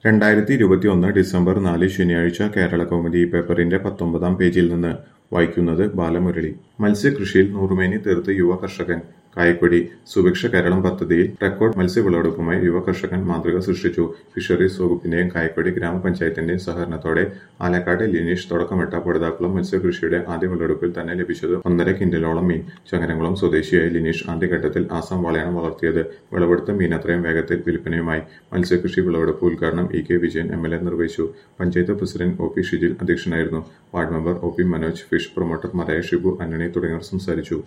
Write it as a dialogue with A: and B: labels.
A: 2021 December 4 ശനിയാഴ്ച കേരളകൗമുദി പേപ്പറിന്റെ 19-ാം പേജിൽ നിന്ന് വായിക്കുന്നത് ബാലമുരളി. മത്സ്യകൃഷിയിൽ നൂറുമേനി തീർത്ത് യുവ കർഷകൻ. കായക്കൊടി. സുഭിക്ഷ കേരളം പദ്ധതിയിൽ റെക്കോർഡ് മത്സ്യവിളവെടുപ്പുമായി യുവ കർഷകൻ മാതൃക സൃഷ്ടിച്ചു. ഫിഷറീസ് വകുപ്പിന്റെയും കായക്കൊടി ഗ്രാമപഞ്ചായത്തിന്റെയും സഹകരണത്തോടെ ആലക്കാട് ലിനീഷ് തുടക്കമിട്ട പൊടുതാക്കുളം മത്സ്യകൃഷിയുടെ ആദ്യ വിളവെടുപ്പിൽ തന്നെ ലഭിച്ചത് 1.5 കിൻഡലോളം മീൻ. ചങ്ങരംകുളം സ്വദേശിയായ ലിനീഷ് ആദ്യഘട്ടത്തിൽ ആസാം വാളയാണ് വളർത്തിയത്. വിളവെടുത്ത മീനത്രയും വേഗത്തിൽ വിൽപ്പനയുമായി. മത്സ്യകൃഷി വിളവെടുപ്പ് ഉദ്ഘാടനം ഇ.കെ. വിജയൻ എം.എൽ.എ. നിർവഹിച്ചു. Panchayat president O P. ഷിജിൽ അധ്യക്ഷനായിരുന്നു. Ward member O P. Manoj, fish പ്രൊമോട്ടർമാരായ ഷിബു, ആന്റണി തുടങ്ങിയവർ സംസാരിച്ചു.